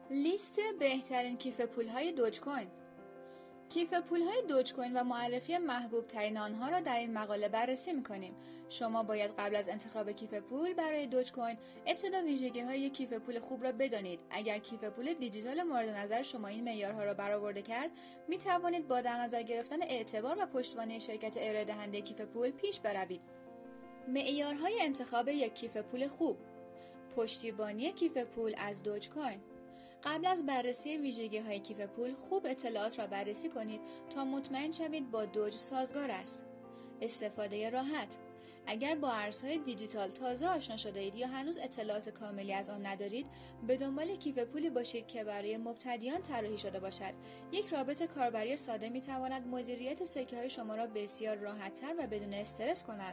لیست بهترین کیف پول‌های دوج کوین. کیف پول‌های دوج کوین و معرفی محبوب ترین آنها را در این مقاله بررسی می‌کنیم. شما باید قبل از انتخاب کیف پول برای دوج کوین ابتدا ویژگی‌های کیف پول خوب را بدانید. اگر کیف پول دیجیتال مورد نظر شما این معیارها را برآورده کرد، می‌توانید با در نظر گرفتن اعتبار و پشتوانه شرکت ارائه دهنده کیف پول پیش بروید. معیارهای انتخاب یک کیف پول خوب. پشتیبانی کیف پول از دوج کوین. قبل از بررسی ویژگی‌های کیف پول خوب اطلاعات را بررسی کنید تا مطمئن شوید با دوج سازگار است. استفاده راحت. اگر با ارزهای دیجیتال تازه آشنا شده اید یا هنوز اطلاعات کاملی از آن ندارید، به دنبال کیف پولی باشید که برای مبتدیان طراحی شده باشد. یک رابط کاربری ساده می‌تواند مدیریت سکه‌های شما را بسیار راحت‌تر و بدون استرس کند.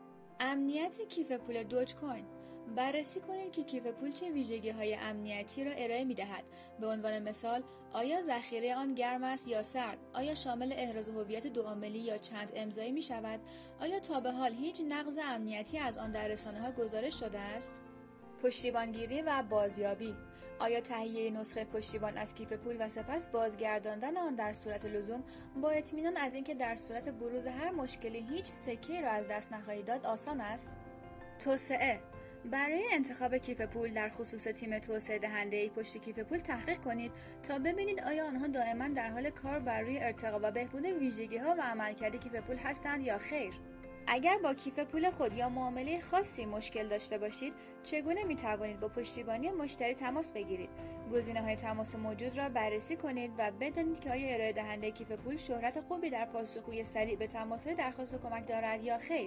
امنیت کیف پول دوج کوین. بررسی کنید که کیف پول چه ویژگی‌های امنیتی را ارائه می‌دهد. به عنوان مثال، آیا ذخیره آن گرم است یا سرد؟ آیا شامل احراز هویت دوعاملی یا چند امضایی می‌شود؟ آیا تا به حال هیچ نقض امنیتی از آن در رسانه‌ها گزارش شده است؟ پشتیبانگیری و بازیابی. آیا تهیه نسخه پشتیبان از کیف پول و سپس بازگرداندن آن در صورت لزوم با اطمینان از اینکه در صورت بروز هر مشکلی هیچ سکه‌ای را از دست نخواهید داد آسان است؟ توسعه. برای انتخاب کیف پول در خصوص تیم توسعه دهنده پشت کیف پول تحقیق کنید تا ببینید آیا آنها دائما در حال کار بر روی ارتقا و بهبود ویژگی‌ها و عملکرد کیف پول هستند یا خیر. اگر با کیف پول خود یا معامله خاصی مشکل داشته باشید، چگونه می توانید با پشتیبانی مشتری تماس بگیرید؟ گزینه‌های تماس موجود را بررسی کنید و بدانید که آیا ارائه دهنده کیف پول شهرت خوبی در پاسخگویی سریع به تماس‌های درخواست کمک دارد یا خیر.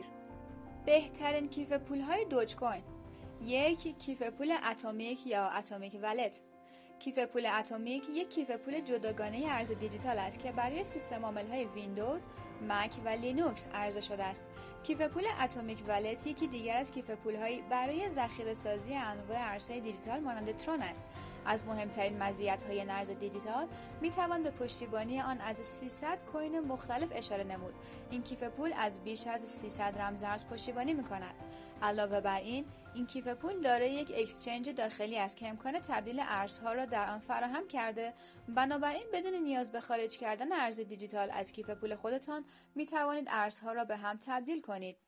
بهترین کیف پول‌های دوج کوین. 1. کیف پول اتمیک یا اتمیک والت. کیف پول اتمیک یک کیف پول جداگانه ارز دیجیتال است که برای سیستم عامل‌های ویندوز، مک و لینوکس عرضه شده است. کیف پول اتمیک والت یکی دیگر از کیف پول‌های برای ذخیره‌سازی انواع ارزهای دیجیتال مانند ترون است. از مهمترین مزیت‌های ارز دیجیتال می‌توان به پشتیبانی آن از 300 کوین مختلف اشاره نمود. این کیف پول از بیش از 300 رمز ارز پشتیبانی می‌کند. علاوه بر این کیف پول دارای یک اکسچنج داخلی است که امکان تبدیل ارزها را در آن فراهم کرده. بنابراین بدون نیاز به خارج کردن ارز دیجیتال از کیف پول خودتان می توانید ارزها را به هم تبدیل کنید.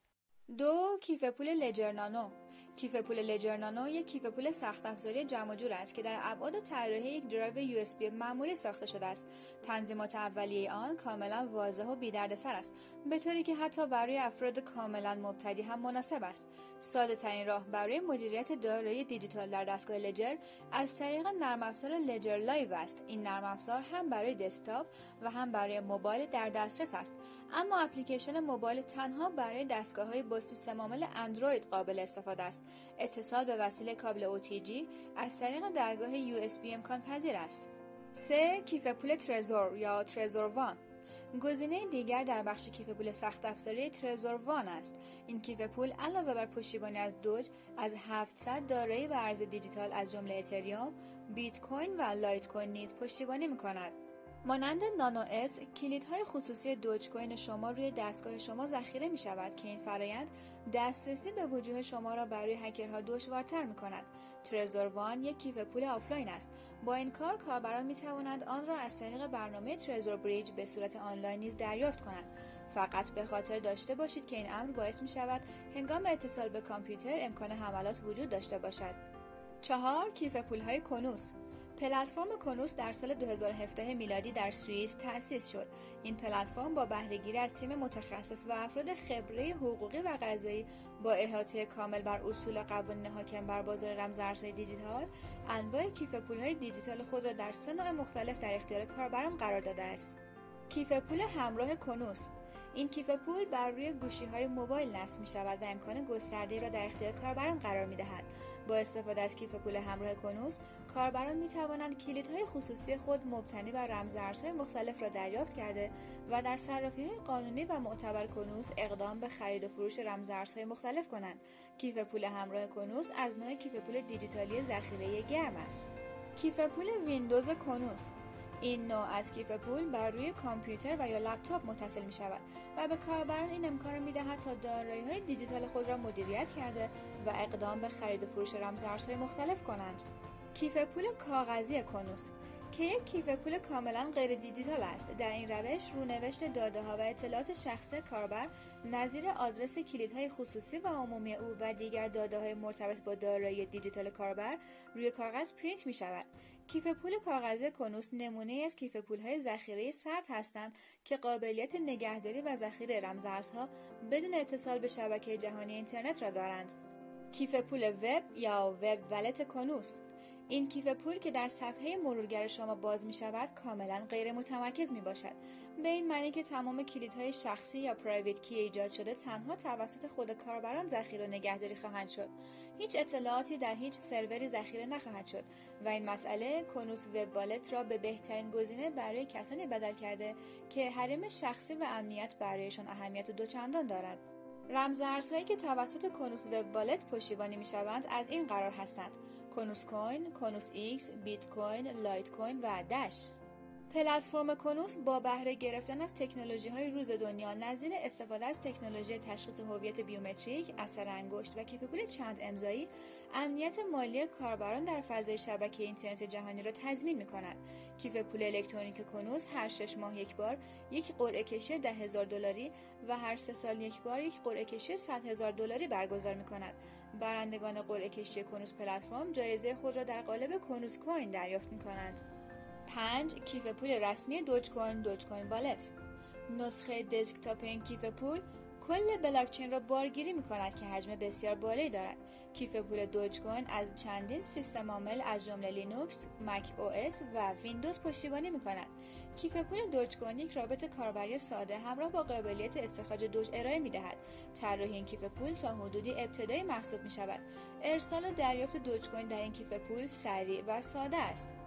2. کیف پول لجر نانو. کیف پول لجر نانو یک کیف پول سخت افزاری جمع و جور است که در ابعاد و طراحی یک درایو USB معمولی ساخته شده است. تنظیمات اولیه آن کاملا واضح و بی‌دردسر است، به طوری که حتی برای افراد کاملا مبتدی هم مناسب است. ساده ترین راه برای مدیریت دارایی دیجیتال در دستگاه لجر از طریق نرم افزار لجر لایو است. این نرم افزار هم برای دسکتاپ و هم برای موبایل در دسترس است، اما اپلیکیشن موبایل تنها برای دستگاه‌های با سیستم عامل اندروید قابل استفاده است. اتصال به وسیله کابل OTG از طریق درگاه USB امکان پذیر است. 3. کیف پول ترزور یا ترزور وان. گزینه دیگر در بخش کیف پول سخت افزاری ترزور وان است. این کیف پول علاوه بر پشتیبانی از دوج، از 700 دارایی و ارز دیجیتال از جمله اتریوم، بیت کوین و لایت کوین نیز پشتیبانی می‌کند. مانند نانو اس، کلیدهای خصوصی دوج کوین شما روی دستگاه شما ذخیره می شود که این فرایند دسترسی به وجوه شما را برای هکرها دشوارتر می کند. ترزور وان یک کیف پول آفلاین است. با این کار کاربران می توانند آن را از طریق برنامه ترزور بریج به صورت آنلاین نیز دریافت کنند. فقط به خاطر داشته باشید که این امر باعث می شود هنگام اتصال به کامپیوتر امکان حملات وجود داشته باشد. 4. کیف پول‌های کنوس. پلتفرم کنوس در سال 2017 میلادی در سوئیس تأسیس شد. این پلتفرم با بهره‌گیری از تیم متخصص و افراد خبره حقوقی و قضایی با احاطه کامل بر اصول قوانین حاکم بر بازار رمزارزهای دیجیتال، انواع کیف پول‌های دیجیتال خود را در 3 نوع مختلف در اختیار کاربران قرار داده است. کیف پول همراه کنوس. این کیف پول بر روی گوشی‌های موبایل نصب می‌شود و امکان گسترده‌ای را در اختیار کاربران قرار می‌دهد. با استفاده از کیف پول همراه کنوس، کاربران می‌توانند کلیدهای خصوصی خود مبتنی بر رمزارزهای مختلف را دریافت کرده و در صرافی‌های قانونی و معتبر کنوس اقدام به خرید و فروش رمزارزهای مختلف کنند. کیف پول همراه کنوس از نوع کیف پول دیجیتالی ذخیره گرم است. کیف پول ویندوز کنوس. این نوع از کیف پول بر روی کامپیوتر و یا لپتاپ متصل می شود و به کاربران این امکان را می دهد تا دارایی‌های دیجیتال خود را مدیریت کرده و اقدام به خرید و فروش رمزارزهای مختلف کنند. کیف پول کاغذی کنوس که یک کیف پول کاملا غیر دیجیتال است. در این روش رونوشت داده‌ها و اطلاعات شخصی کاربر نظیر آدرس کلیدهای خصوصی و عمومی او و دیگر داده‌های مرتبط با دارایی دیجیتال کاربر روی کاغذ پرینت می‌شود. کیف پول کاغذی کنوس نمونه‌ای از کیف پول‌های ذخیره سرد هستند که قابلیت نگهداری و ذخیره رمزارزها بدون اتصال به شبکه جهانی اینترنت را دارند. کیف پول وب یا وب والت کنوس این کیف پول که در صفحه مرورگر شما باز می شود کاملا غیر متمرکز می باشد، به این معنی که تمام کلیدهای شخصی یا پرایوت کی ایجاد شده تنها توسط خود کاربران ذخیره و نگهداری خواهند شد. هیچ اطلاعاتی در هیچ سروری ذخیره نخواهد شد و این مسئله کنوس وب والت را به بهترین گزینه برای کسانی بدل کرده که حریم شخصی و امنیت برایشان اهمیت دوچندان دارد. رمزارزهایی که توسط کنوس وب والت پشتیبانی می‌شوند از این قرار هستند: کنوس کوین، کنوس ایکس، بیت کوین، لایت کوین و دش. پلتفرم کنوس با بهره گرفتن از تکنولوژی‌های روز دنیا نظیر استفاده از تکنولوژی تشخیص هویت بیومتریک، اثر انگشت و کیف پول چند امضایی، امنیت مالی کاربران در فضای شبکه اینترنت جهانی را تضمین می‌کند. کیف پول الکترونیک کنوس هر 6 ماه یک بار یک قرعه کشی $10,000 و هر 3 سال یک بار یک قرعه کشی $100,000 برگزار می‌کند. برندگان قرعه کشی کنوس پلتفرم جایزه خود را در قالب کنوس کوین دریافت می‌کنند. 5. کیف پول رسمی دوج کوین والت. نسخه دسکتاپ این کیف پول کل بلاکچین را بارگیری می‌کند که حجم بسیار بالایی دارد. کیف پول دوج کوین از چندین سیستم عامل از جمله لینوکس، مک او اس و ویندوز پشتیبانی می‌کند. کیف پول دوج کوین یک رابط کاربری ساده همراه با قابلیت استخراج دوج ارائه می‌دهد. طراحی این کیف پول تا حدودی ابتدایی محسوب می‌شود. ارسال و دریافت دوج کوین در این کیف پول سریع و ساده است.